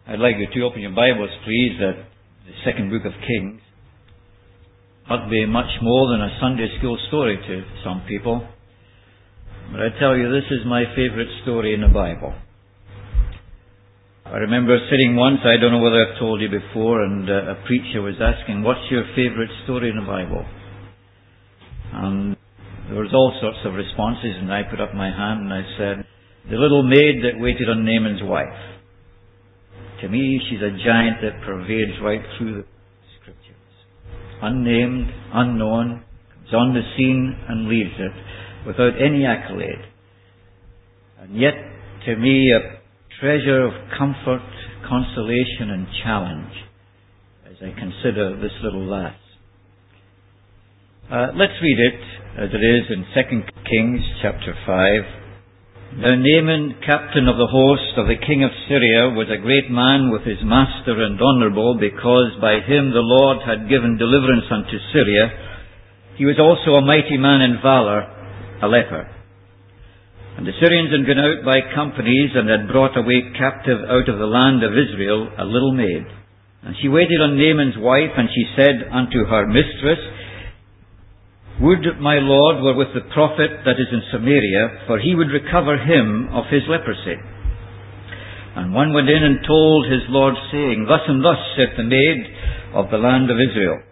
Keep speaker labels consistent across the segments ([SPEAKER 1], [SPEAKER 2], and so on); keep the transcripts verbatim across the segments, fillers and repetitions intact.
[SPEAKER 1] I'd like you to open your Bibles, please, at the second book of Kings. Not be much more than a Sunday school story to some people, but I tell you, this is my favorite story in the Bible. I remember sitting once, I don't know whether I've told you before, and uh, a preacher was asking, what's your favorite story in the Bible? And there was all sorts of responses, and I put up my hand and I said, the little maid that waited on Naaman's wife. To me, she's a giant that pervades right through the Scriptures. Unnamed, unknown, comes on the scene and leaves it without any accolade. And yet, to me, a treasure of comfort, consolation and challenge as I consider this little lass. Uh, let's read it as it is in Second Kings chapter five. Now Naaman, captain of the host of the king of Syria, was a great man with his master and honourable, because by him the Lord had given deliverance unto Syria. He was also a mighty man in valour, a leper. And the Syrians had gone out by companies, and had brought away captive out of the land of Israel a little maid. And she waited on Naaman's wife, and she said unto her mistress, Would my Lord were with the prophet that is in Samaria, for he would recover him of his leprosy. And one went in and told his Lord, saying, Thus and thus saith the maid of the land of Israel.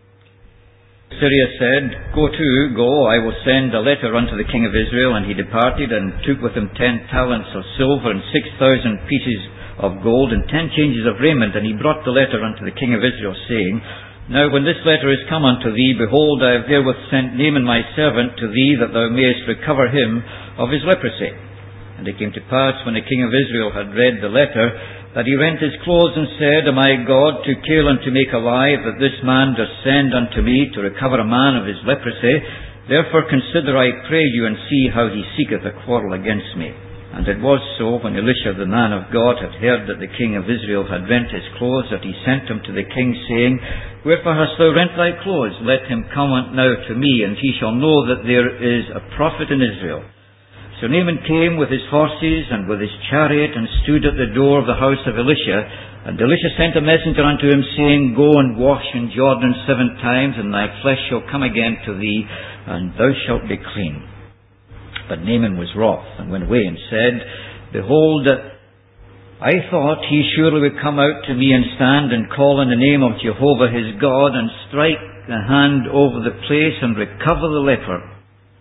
[SPEAKER 1] Syria said, Go to, go, I will send a letter unto the king of Israel. And he departed, and took with him ten talents of silver, and six thousand pieces of gold, and ten changes of raiment. And he brought the letter unto the king of Israel, saying, Now when this letter is come unto thee, behold, I have therewith sent Naaman my servant to thee, that thou mayest recover him of his leprosy. And it came to pass, when the king of Israel had read the letter, that he rent his clothes, and said, Am I God to kill and to make alive, that this man doth send unto me to recover a man of his leprosy? Therefore consider, I pray you, and see how he seeketh a quarrel against me. And it was so, when Elisha the man of God had heard that the king of Israel had rent his clothes, that he sent him to the king, saying, Wherefore hast thou rent thy clothes? Let him come now to me, and he shall know that there is a prophet in Israel. So Naaman came with his horses and with his chariot, and stood at the door of the house of Elisha. And Elisha sent a messenger unto him, saying, Go and wash in Jordan seven times, and thy flesh shall come again to thee, and thou shalt be clean. But Naaman was wroth, and went away, and said, Behold, I thought he surely would come out to me, and stand and call on the name of Jehovah his God, and strike the hand over the place, and recover the leper.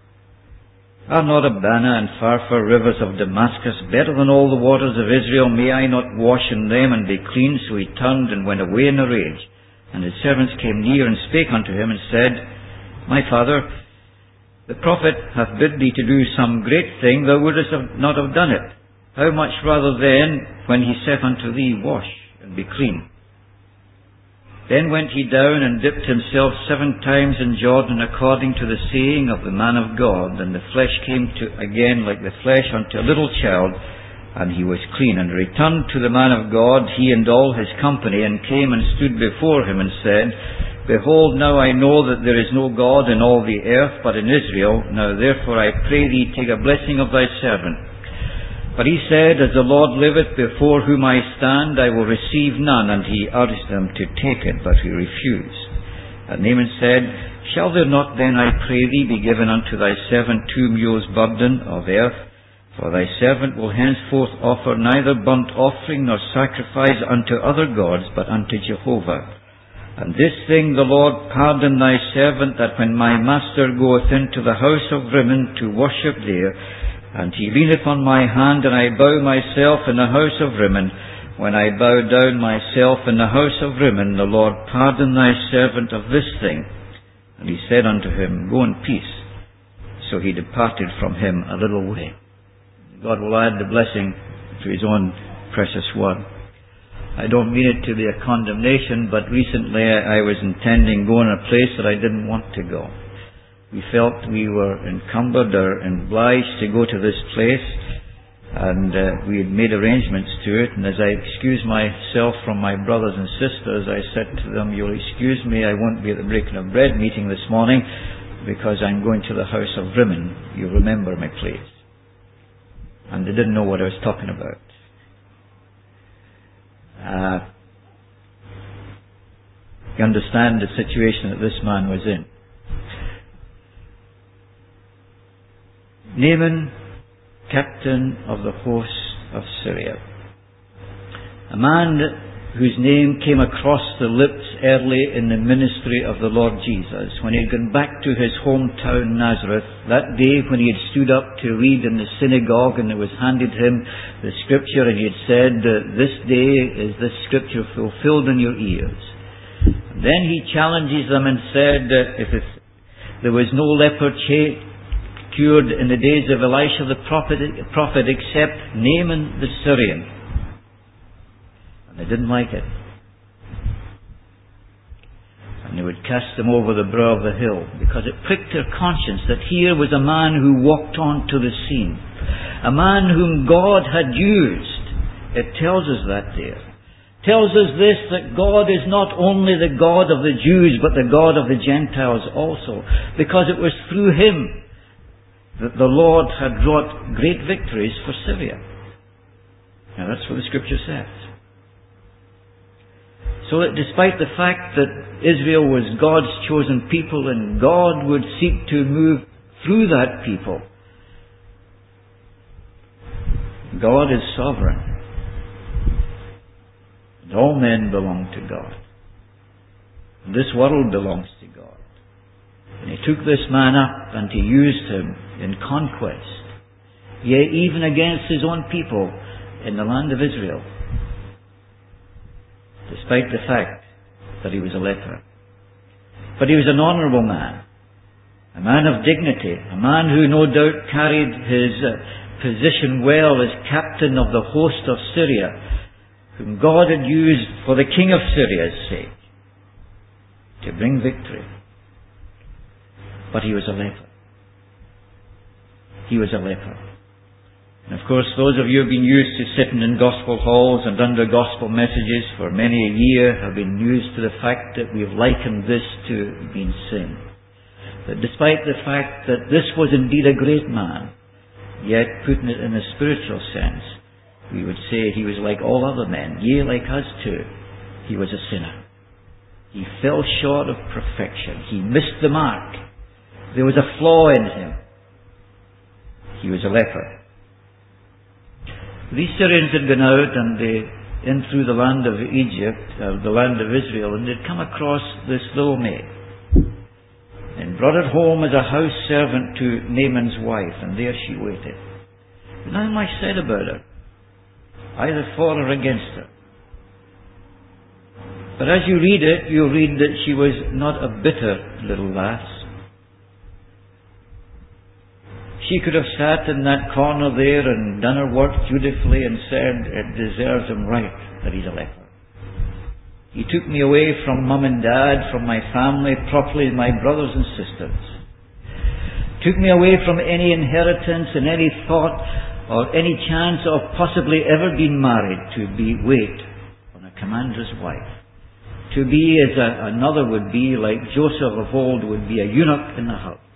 [SPEAKER 1] Are not Abana and Pharpar, rivers of Damascus, better than all the waters of Israel? May I not wash in them, and be clean? So he turned, and went away in a rage. And his servants came near, and spake unto him, and said, My father, the prophet hath bid thee to do some great thing, thou wouldest have not have done it. How much rather then, when he saith unto thee, Wash, and be clean? Then went he down, and dipped himself seven times in Jordan, according to the saying of the man of God. And the flesh came to again like the flesh unto a little child, and he was clean. And returned to the man of God, he and all his company, and came and stood before him, and said, Behold, now I know that there is no God in all the earth but in Israel. Now therefore I pray thee, take a blessing of thy servant. But he said, As the Lord liveth, before whom I stand, I will receive none. And he urged them to take it, but he refused. And Naaman said, Shall there not then, I pray thee, be given unto thy servant two mules burden of earth? For thy servant will henceforth offer neither burnt offering nor sacrifice unto other gods, but unto Jehovah. And this thing the Lord pardon thy servant, that when my master goeth into the house of Rimmon to worship there, and he leaneth on my hand, and I bow myself in the house of Rimmon, when I bow down myself in the house of Rimmon, the Lord pardon thy servant of this thing. And he said unto him, Go in peace. So he departed from him a little way. God will add the blessing to his own precious word. I don't mean it to be a condemnation, but recently I was intending going to a place that I didn't want to go. We felt we were encumbered or obliged to go to this place, and uh, we had made arrangements to it. And as I excused myself from my brothers and sisters, I said to them, You'll excuse me, I won't be at the breaking of bread meeting this morning, because I'm going to the house of Rimmon. You remember me, please. And they didn't know what I was talking about. Uh, you understand the situation that this man was in. Naaman, captain of the host of Syria. A man whose name came across the lips early in the ministry of the Lord Jesus, when he had gone back to his hometown Nazareth, that day when he had stood up to read in the synagogue and it was handed him the scripture and he had said, "This day is this scripture fulfilled in your ears." And then he challenges them and said, if there was no leper cha- cured in the days of Elisha the prophet, prophet except Naaman the Syrian. They didn't like it. And they would cast them over the brow of the hill because it pricked their conscience that here was a man who walked onto the scene. A man whom God had used. It tells us that there. It tells us this, that God is not only the God of the Jews but the God of the Gentiles also. Because it was through him that the Lord had wrought great victories for Syria. Now that's what the scripture says. So that despite the fact that Israel was God's chosen people and God would seek to move through that people, God is sovereign. And all men belong to God. And this world belongs to God. And he took this man up and he used him in conquest, yea, even against his own people in the land of Israel, despite the fact that he was a leper. But he was an honourable man, a man of dignity, a man who no doubt carried his uh, position well as captain of the host of Syria, whom God had used for the king of Syria's sake to bring victory. But he was a leper. He was a leper. And of course, those of you who have been used to sitting in gospel halls and under gospel messages for many a year have been used to the fact that we have likened this to being sin. That despite the fact that this was indeed a great man, yet putting it in a spiritual sense, we would say he was like all other men, yea, like us too. He was a sinner. He fell short of perfection. He missed the mark. There was a flaw in him. He was a leper. These Syrians had gone out and they in through the land of Egypt, uh, the land of Israel, and they'd come across this little maid and brought it home as a house servant to Naaman's wife, and there she waited. Now much said about her, either for or against her. But as you read it, you read that she was not a bitter little lass. She could have sat in that corner there and done her work dutifully and said, "It deserves him right that he's a leper. He took me away from mum and dad, from my family, properly my brothers and sisters. Took me away from any inheritance and any thought or any chance of possibly ever being married to be wait on a commander's wife. To be as a, another would be, like Joseph of old would be, a eunuch in the house.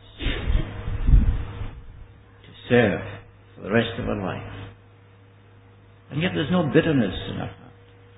[SPEAKER 1] Serve for the rest of her life." And yet there's no bitterness in her heart.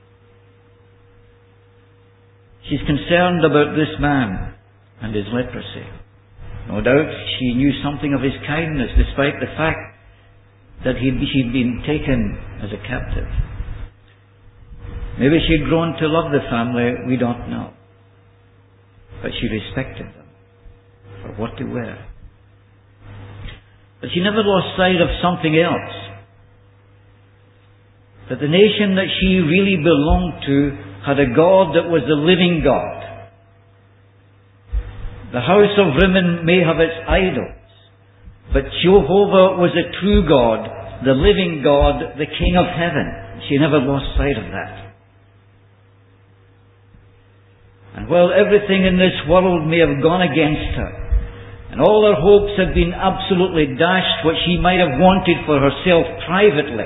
[SPEAKER 1] She's concerned about this man and his leprosy. No doubt she knew something of his kindness despite the fact that he'd, she'd been taken as a captive. Maybe she'd grown to love the family, we don't know. But she respected them for what they were. But she never lost sight of something else. That the nation that she really belonged to had a God that was the living God. The house of Rimmon may have its idols, but Jehovah was a true God, the living God, the King of heaven. She never lost sight of that. And while everything in this world may have gone against her, and all her hopes had been absolutely dashed, what she might have wanted for herself privately,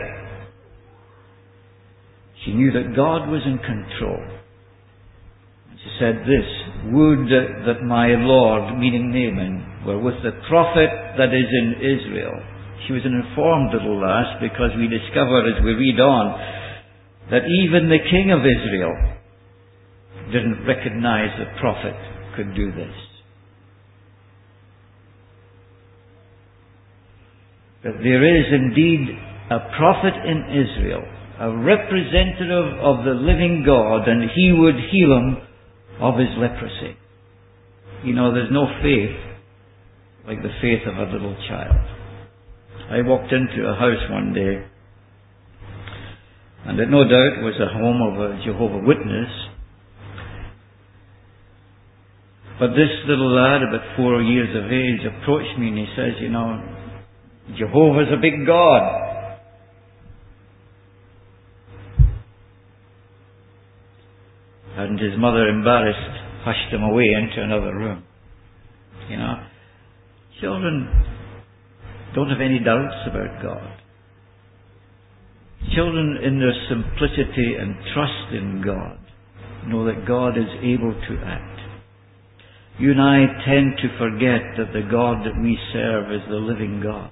[SPEAKER 1] she knew that God was in control. And she said this, "Would that my Lord," meaning Naaman, "were with the prophet that is in Israel." She was an informed little lass, because we discover as we read on that even the king of Israel didn't recognize the prophet could do this. That there is indeed a prophet in Israel, a representative of the living God, and he would heal him of his leprosy. You know, there's no faith like the faith of a little child. I walked into a house one day, and it no doubt was the home of a Jehovah's Witness. But this little lad, about four years of age, approached me and he says, you know, Jehovah's a big God. And his mother, embarrassed, hushed him away into another room. You know, children don't have any doubts about God. Children, in their simplicity and trust in God, know that God is able to act. You and I tend to forget that the God that we serve is the living God.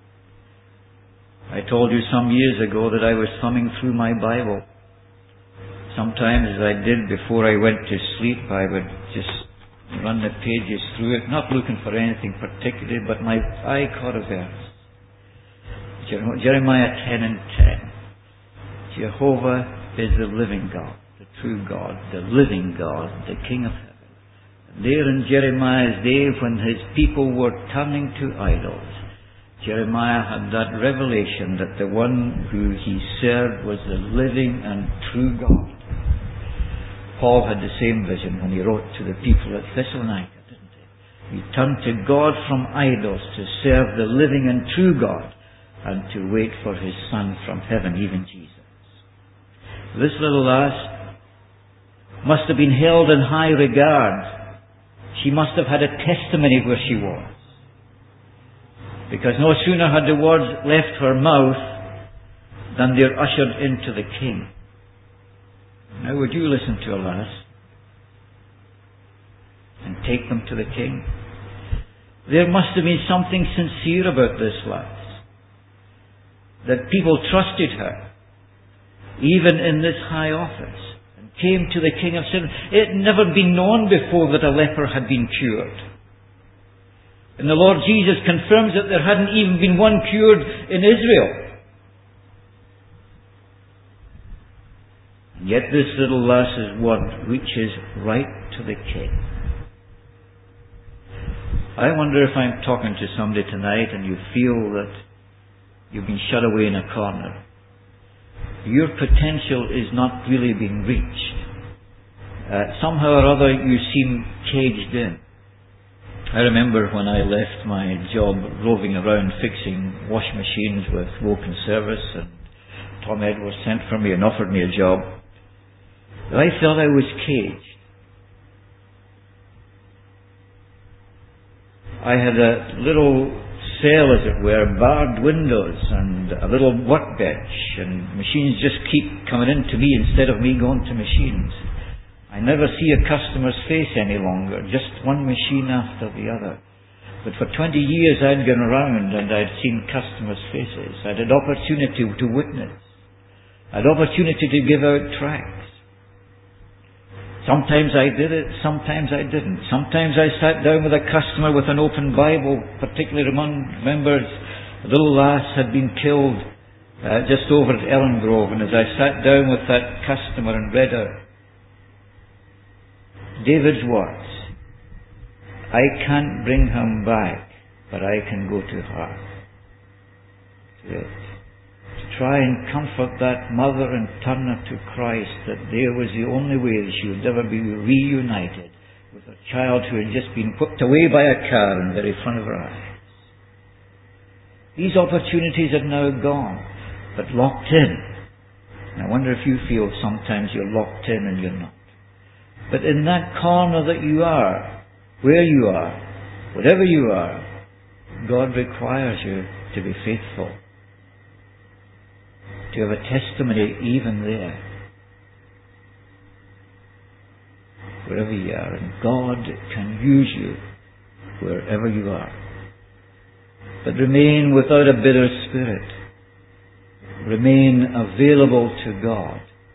[SPEAKER 1] I told you some years ago that I was thumbing through my Bible. Sometimes, as I did before I went to sleep, I would just run the pages through it, not looking for anything particular, but my eye caught a verse. Jeremiah ten and ten. Jehovah is the living God, the true God, the living God, the King of heaven. There in Jeremiah's day, when his people were turning to idols, Jeremiah had that revelation that the one who he served was the living and true God. Paul had the same vision when he wrote to the people at Thessalonica, didn't he? He turned to God from idols to serve the living and true God and to wait for his Son from heaven, even Jesus. This little lass must have been held in high regard. She must have had a testimony where she was. Because no sooner had the words left her mouth than they're ushered into the king. Now would you listen to a lass and take them to the king? There must have been something sincere about this lass. That people trusted her, even in this high office, and came to the king of Syria. It had never been known before that a leper had been cured. And the Lord Jesus confirms that there hadn't even been one cured in Israel. And yet this little lass's word reaches right to the king. I wonder if I'm talking to somebody tonight and you feel that you've been shut away in a corner. Your potential is not really being reached. Uh, somehow or other you seem caged in. I remember when I left my job roving around fixing wash machines with Woken Service, and Tom Edwards sent for me and offered me a job. I felt I was caged. I had a little cell, as it were, barred windows and a little workbench, and machines just keep coming in to me instead of me going to machines. I never see a customer's face any longer, just one machine after the other. But for twenty years I'd gone around and I'd seen customers' faces. I'd had opportunity to witness. I'd opportunity to give out tracts. Sometimes I did it, sometimes I didn't. Sometimes I sat down with a customer with an open Bible, particularly among members. A little lass had been killed uh, just over at Ellen Grove, and as I sat down with that customer and read out David's words, I can't bring him back, but I can go to her. To, to try and comfort that mother and turn her to Christ, that there was the only way that she would ever be reunited with a child who had just been whipped away by a car in the very front of her eyes. These opportunities are now gone, but locked in. And I wonder if you feel sometimes you're locked in and you're not. But in that corner that you are, where you are, whatever you are, God requires you to be faithful, to have a testimony even there, wherever you are. And God can use you wherever you are. But remain without a bitter spirit. Remain available to God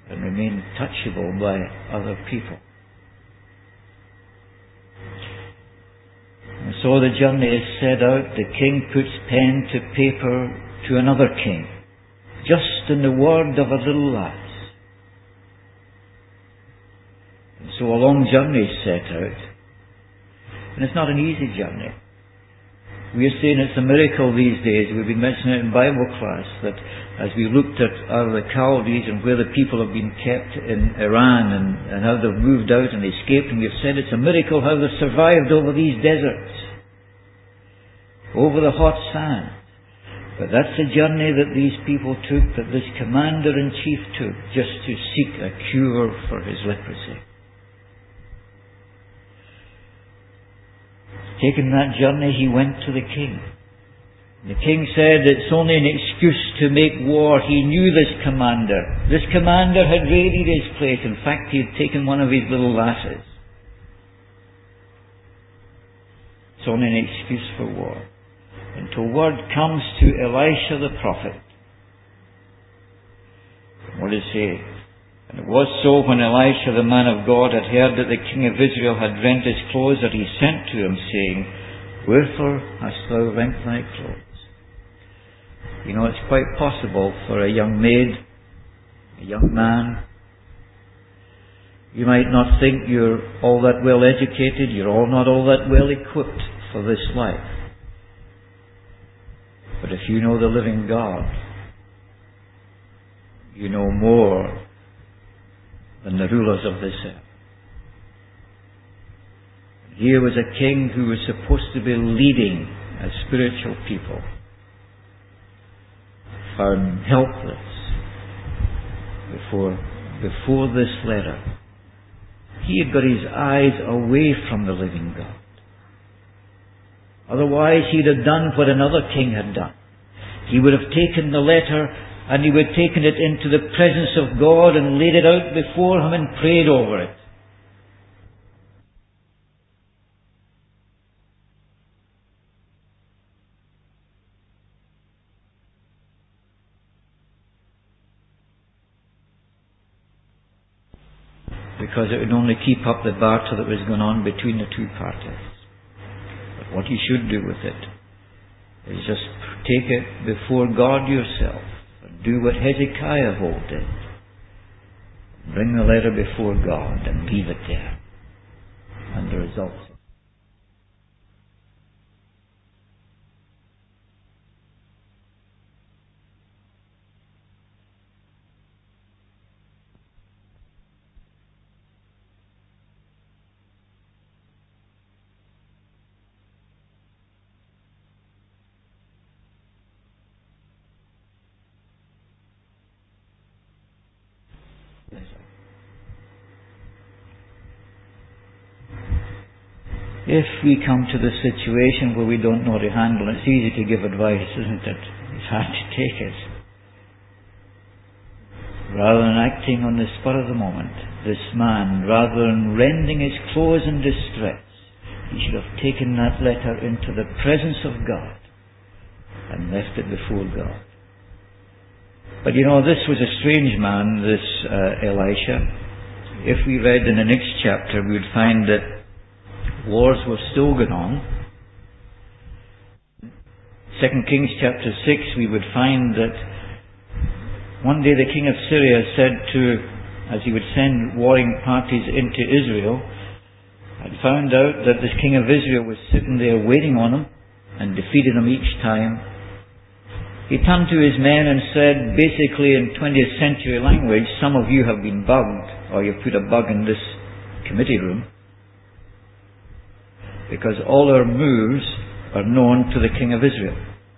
[SPEAKER 1] and remain touchable by other people. And so the journey is set out. The king puts pen to paper to another king, just in the word of a little lass. And so a long journey is set out. And it's not an easy journey. We are saying it's a miracle these days. We've been mentioning it in Bible class, that as we looked at uh, the Chaldees and where the people have been kept in Iran and, and how they've moved out and escaped, and we've said it's a miracle how they've survived over these deserts, over the hot sand. But that's the journey that these people took, that this commander-in-chief took, just to seek a cure for his leprosy. Taking that journey, he went to the king. The king said it's only an excuse to make war. He knew this commander. This commander had raided his place. In fact, he had taken one of his little lasses. It's only an excuse for war. Until word comes to Elisha the prophet. What does he say? And it was so when Elisha the man of God had heard that the king of Israel had rent his clothes, that he sent to him, saying, Wherefore hast thou rent thy clothes? You know, it's quite possible for a young maid, a young man. You might not think you're all that well educated, you're all not all that well equipped for this life. But if you know the living God, you know more than the rulers of this earth. Here was a king who was supposed to be leading a spiritual people, found helpless before, before this letter. He had got his eyes away from the living God. Otherwise he'd have done what another king had done. He would have taken the letter and he would have taken it into the presence of God and laid it out before him and prayed over it. Because it would only keep up the barter that was going on between the two parties. But what you should do with it is just take it before God yourself. Do what Hezekiah of old did. Bring the letter before God and leave it there. And the results. If we come to the situation where we don't know how to handle it, it's easy to give advice, isn't it? It's hard to take it. Rather than acting on the spur of the moment, this man, rather than rending his clothes in distress, he should have taken that letter into the presence of God and left it before God. But you know, this was a strange man, this uh, Elisha. If we read in the next chapter, we would find that wars were still going on. Second Kings chapter six, we would find that one day the king of Syria said to, as he would send warring parties into Israel, had found out that this king of Israel was sitting there waiting on him and defeated him each time. He turned to his men and said, basically in twentieth century language, some of you have been bugged, or you've put a bug in this committee room, because all our moves are known to the king of Israel.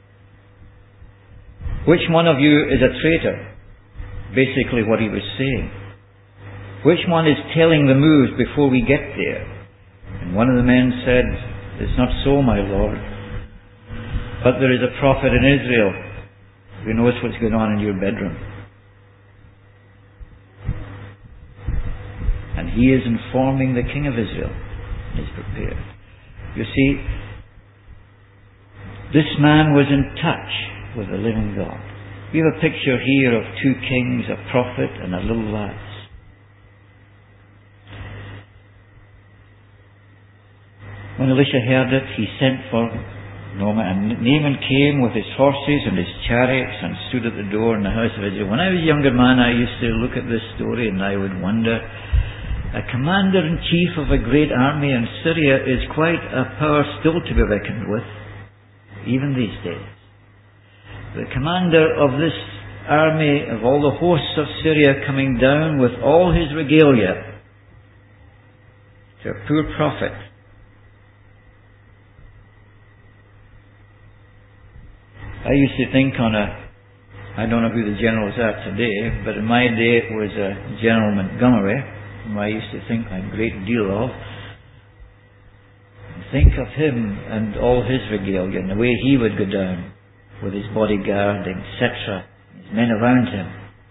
[SPEAKER 1] Which one of you is a traitor? Basically what he was saying. Which one is telling the moves before we get there? And one of the men said, It's not so, my Lord. But there is a prophet in Israel who knows what's going on in your bedroom. And he is informing the king of Israel. He's prepared. You see, this man was in touch with the living God. We have a picture here of two kings, a prophet and a little lad. When Elisha heard it, he sent for Naaman, and Naaman came with his horses and his chariots and stood at the door in the house of Israel. When I was a younger man, I used to look at this story and I would wonder, a commander-in-chief of a great army in Syria is quite a power still to be reckoned with, even these days. The commander of this army, of all the hosts of Syria, coming down with all his regalia to a poor prophet. I used to think on a, I don't know who the generals are today, but in my day it was a General Montgomery, whom I used to think a great deal of. Think of him and all his regalia and the way he would go down with his bodyguard, et cetera, his men around him,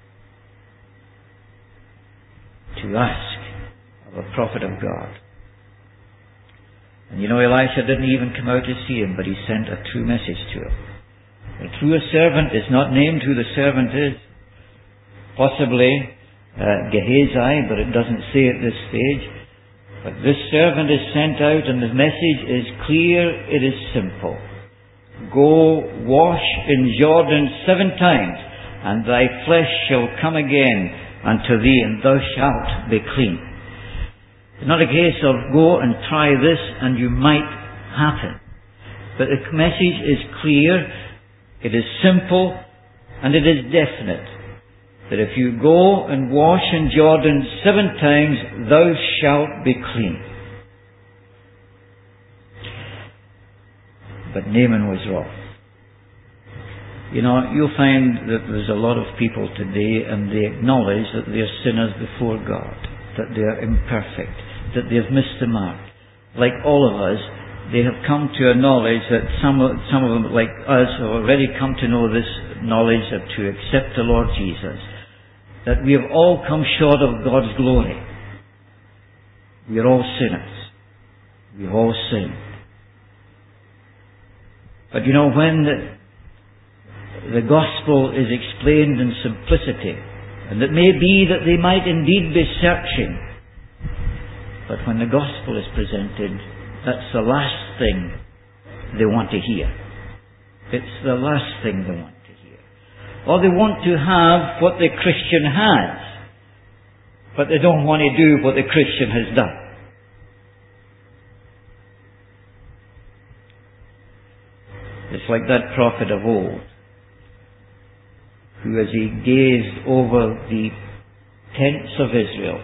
[SPEAKER 1] to ask of a prophet of God. And you know, Elisha didn't even come out to see him, but he sent a true message to him. The true servant is not named who the servant is. Possibly uh, Gehazi, but it doesn't say at this stage. But this servant is sent out, and the message is clear, it is simple. Go, wash in Jordan seven times, and thy flesh shall come again unto thee, and thou shalt be clean. It's not a case of go and try this, and you might happen. But the message is clear, it is simple, and it is definite. That if you go and wash in Jordan seven times, thou shalt be clean. But Naaman was wroth. You know, you'll find that there's a lot of people today, and they acknowledge that they are sinners before God, that they are imperfect, that they have missed the mark. Like all of us, they have come to a knowledge that some of, some of them, like us, have already come to know this knowledge, that to accept the Lord Jesus, that we have all come short of God's glory. We are all sinners. We have all sinned. But you know, when the, the gospel is explained in simplicity, and it may be that they might indeed be searching, but when the gospel is presented, that's the last thing they want to hear. It's the last thing they want to hear. Or they want to have what the Christian has, but they don't want to do what the Christian has done. It's like that prophet of old, who as he gazed over the tents of Israel,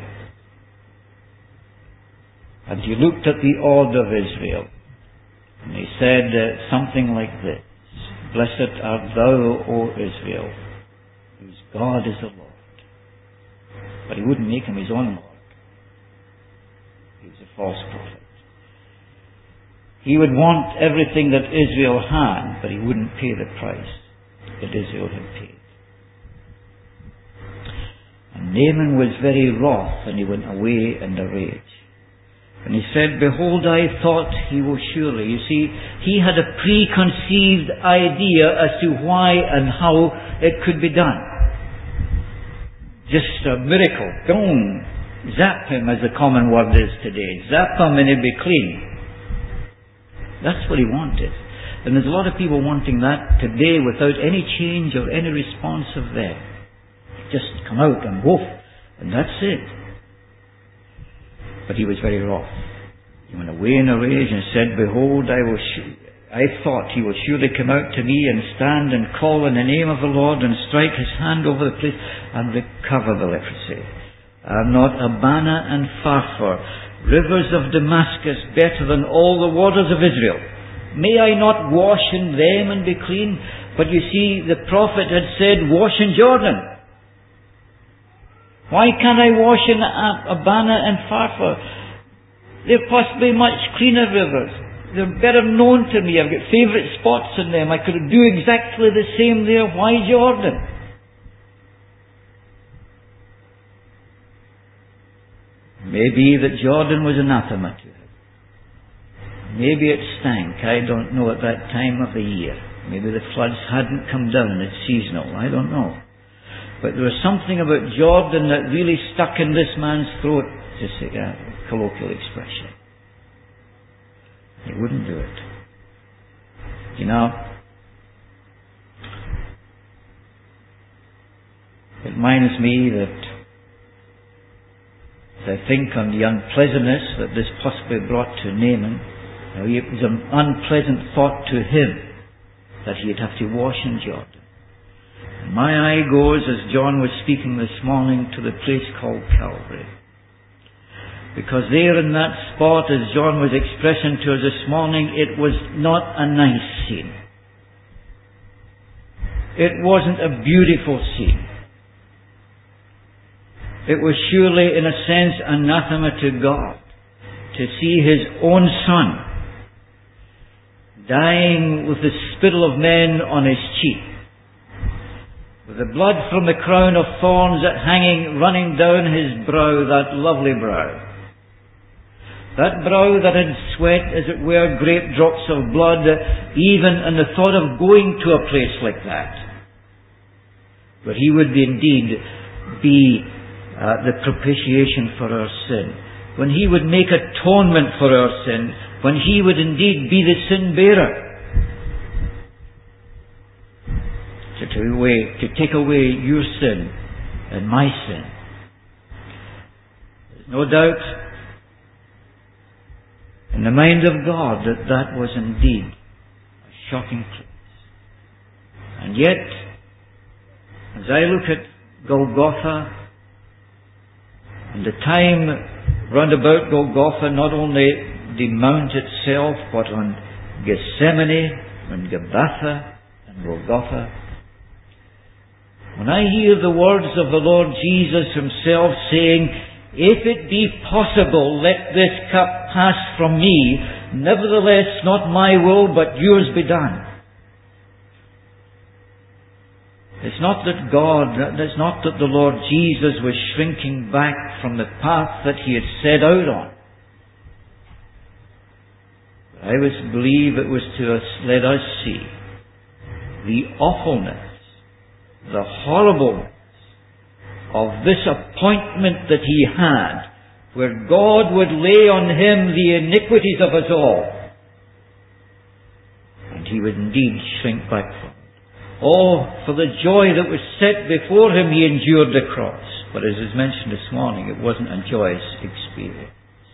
[SPEAKER 1] and he looked at the order of Israel, and he said uh, something like this: Blessed art thou, O Israel, whose God is the Lord. But he wouldn't make him his own Lord. He was a false prophet. He would want everything that Israel had, but he wouldn't pay the price that Israel had paid. And Naaman was very wroth, and he went away in a rage. And he said, Behold, I thought he will surely. You see, he had a preconceived idea as to why and how it could be done. Just a miracle. Boom! Zap him, as the common word is today. Zap him and he'll be clean. That's what he wanted. And there's a lot of people wanting that today without any change or any response of them. Just come out and woof, and that's it. But he was very wroth. He went away in a rage and said, Behold, I will sh- I thought he will surely come out to me and stand and call in the name of the Lord and strike his hand over the place and recover the leprosy. Are not Abana and Pharpar, rivers of Damascus, better than all the waters of Israel? May I not wash in them and be clean? But you see, the prophet had said, wash in Jordan. Why can't I wash in Abana and Pharpar? They're possibly much cleaner rivers. They're better known to me. I've got favourite spots in them. I could do exactly the same there. Why Jordan? Maybe that Jordan was anathema to him. Maybe it stank. I don't know at that time of the year. Maybe the floods hadn't come down. It's seasonal. I don't know. But there was something about Jordan that really stuck in this man's throat, just a uh, colloquial expression. He wouldn't do it. You know, it reminds me that as I think on the unpleasantness that this possibly brought to Naaman, now it was an unpleasant thought to him that he'd have to wash in Jordan. And my eye goes, as John was speaking this morning, to the place called Calvary. Because there in that spot, as John was expressing to us this morning, it was not a nice scene. It wasn't a beautiful scene. It was surely, in a sense, anathema to God to see His own Son dying with the spittle of men on His cheek, with the blood from the crown of thorns that hanging, running down His brow, that lovely brow. That brow that had sweat, as it were, great drops of blood, even in the thought of going to a place like that, where He would indeed be uh, the propitiation for our sin, when He would make atonement for our sin, when He would indeed be the sin bearer, to, to, away, to take away your sin and my sin. There's no doubt in the mind of God that that was indeed a shocking place. And yet, as I look at Golgotha, and the time round about Golgotha, not only the mount itself, but on Gethsemane, and Gabbatha, and Golgotha, when I hear the words of the Lord Jesus Himself saying, "If it be possible, let this cup pass from me. Nevertheless, not my will, but yours be done." It's not that God, it's not that the Lord Jesus was shrinking back from the path that He had set out on. But I was believe it was to us, let us see the awfulness, the horribleness of this appointment that He had, where God would lay on Him the iniquities of us all, and He would indeed shrink back from it. Oh, for the joy that was set before Him, He endured the cross. But as is mentioned this morning, it wasn't a joyous experience.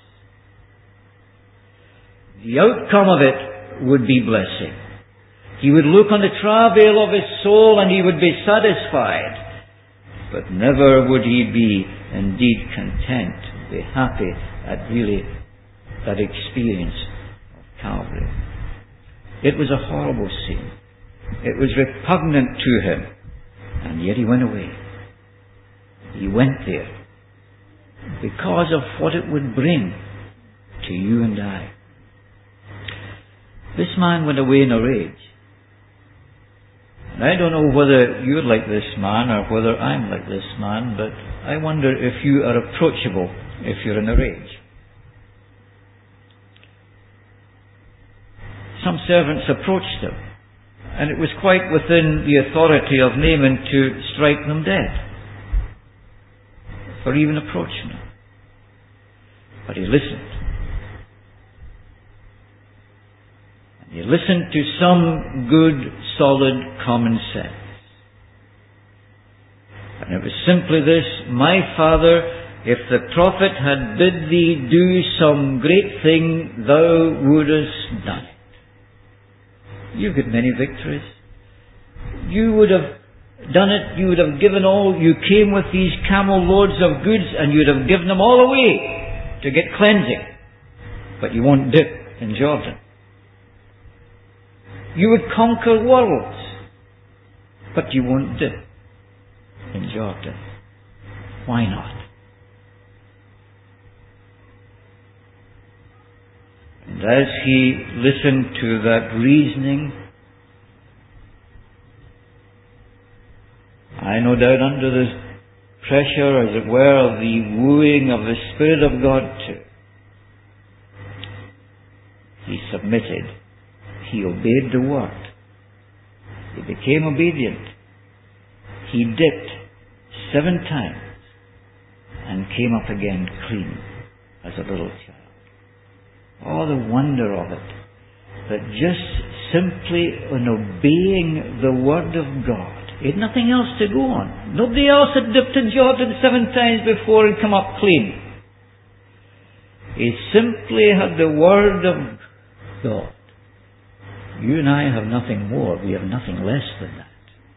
[SPEAKER 1] The outcome of it would be blessing. He would look on the travail of His soul and He would be satisfied. But never would He be indeed content, be happy at really that experience of Calvary. It was a horrible scene. It was repugnant to Him. And yet He went away. He went there because of what it would bring to you and I. This man went away in a rage. And I don't know whether you're like this man or whether I'm like this man, but I wonder if you are approachable if you're in a rage. Some servants approached Him, and it was quite within the authority of Naaman to strike them dead for even approaching Him. But He listened. And He listened to some good, solid common sense. And it was simply this: "My Father, if the prophet had bid thee do some great thing, thou wouldest done it." You've got many victories. You would have done it. You would have given all. You came with these camel loads of goods and you'd have given them all away to get cleansing. But you won't dip in Jordan. You would conquer worlds. But you won't dip in Jordan. Why not? And as he listened to that reasoning, I no doubt under the pressure, as it were, of the wooing of the Spirit of God too, he submitted. He obeyed the word. He became obedient. He dipped seven times and came up again clean as a little child. Oh, the wonder of it. that just simply in obeying the Word of God, he had nothing else to go on. Nobody else had dipped in Jordan seven times before and come up clean. He simply had the Word of God. You and I have nothing more. We have nothing less than that.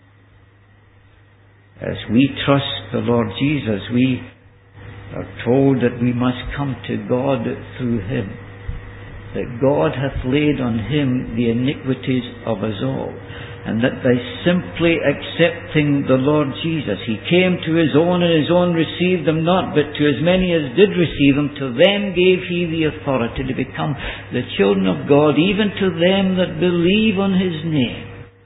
[SPEAKER 1] As we trust the Lord Jesus, we are told that we must come to God through Him. That God hath laid on Him the iniquities of us all. And that by simply accepting the Lord Jesus, He came to His own, and His own received Him not, but to as many as did receive Him, to them gave He the authority to become the children of God, even to them that believe on His name,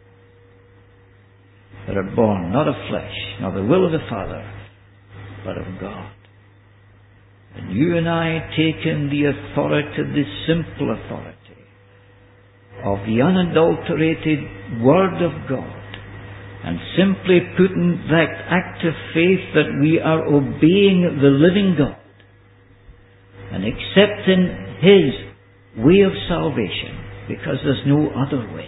[SPEAKER 1] that are born not of flesh, nor the will of the Father, but of God. And you and I take in the authority, the simple authority, of the unadulterated Word of God, and simply putting that act of faith that we are obeying the living God and accepting His way of salvation, because there's no other way.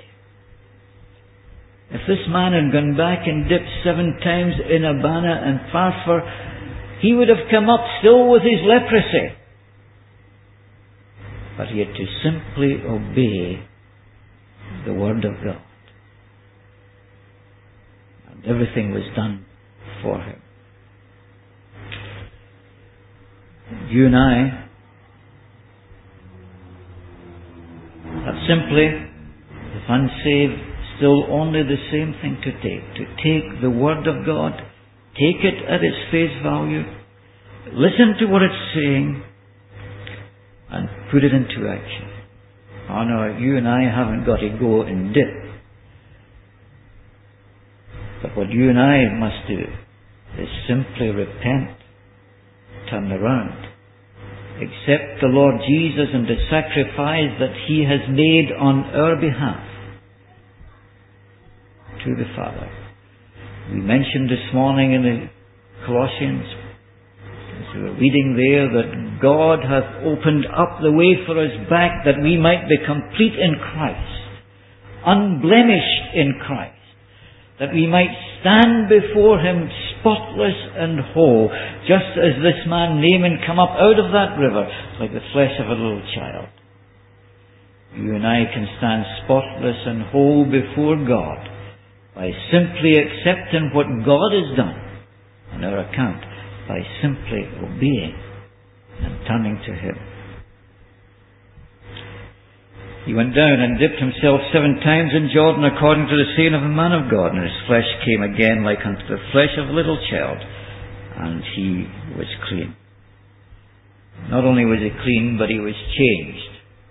[SPEAKER 1] If this man had gone back and dipped seven times in Abana and Pharpar, he would have come up still with his leprosy. But he had to simply obey the Word of God. And everything was done for him. You and I have simply, if unsaved, still only the same thing to take. To take the Word of God, take it at its face value, listen to what it's saying, and put it into action. Oh no, you and I haven't got to go and dip. But what you and I must do is simply repent, turn around, accept the Lord Jesus and the sacrifice that He has made on our behalf to the Father. We mentioned this morning in the Colossians, as we were reading there, that God hath opened up the way for us back, that we might be complete in Christ, unblemished in Christ, that we might stand before Him spotless and whole, just as this man Naaman come up out of that river like the flesh of a little child. You and I can stand spotless and whole before God by simply accepting what God has done on our account, by simply obeying and turning to Him. He went down and dipped himself seven times in Jordan according to the saying of the man of God, and his flesh came again like unto the flesh of a little child, and he was clean. Not only was he clean, but he was changed,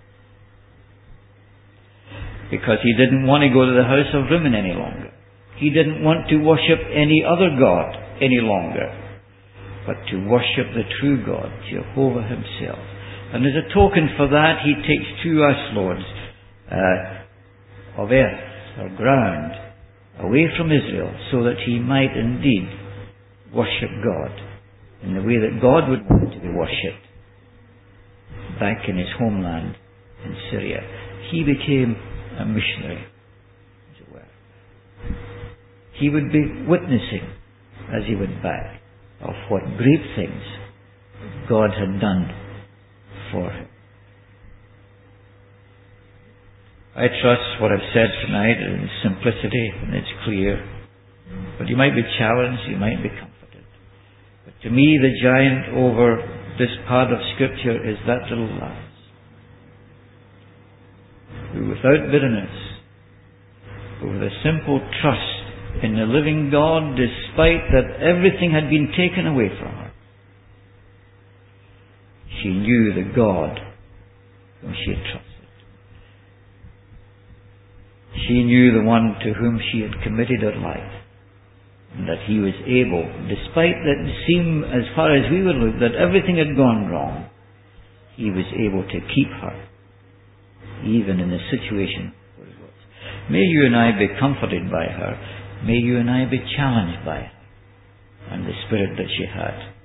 [SPEAKER 1] because he didn't want to go to the house of Rimmon any longer. He didn't want to worship any other god any longer, but to worship the true God, Jehovah Himself. And as a token for that, He takes two ass lords uh, of earth or ground away from Israel, so that he might indeed worship God in the way that God would want to be worshipped back in his homeland in Syria. He became a missionary, as it were. He would be witnessing as he went back of what great things God had done for him. I trust what I've said tonight in simplicity, and it's clear. But you might be challenged, you might be comforted. But to me, the giant over this part of Scripture is that little lad, who without bitterness, who with a simple trust in the living God, despite that everything had been taken away from her, she knew the God whom she had trusted. She knew the one to whom she had committed her life, and that He was able, despite that it seemed, as far as we would look, that everything had gone wrong, He was able to keep her, even in the situation where it was. May you and I be comforted by her. May you and I be challenged by her and the spirit that she had.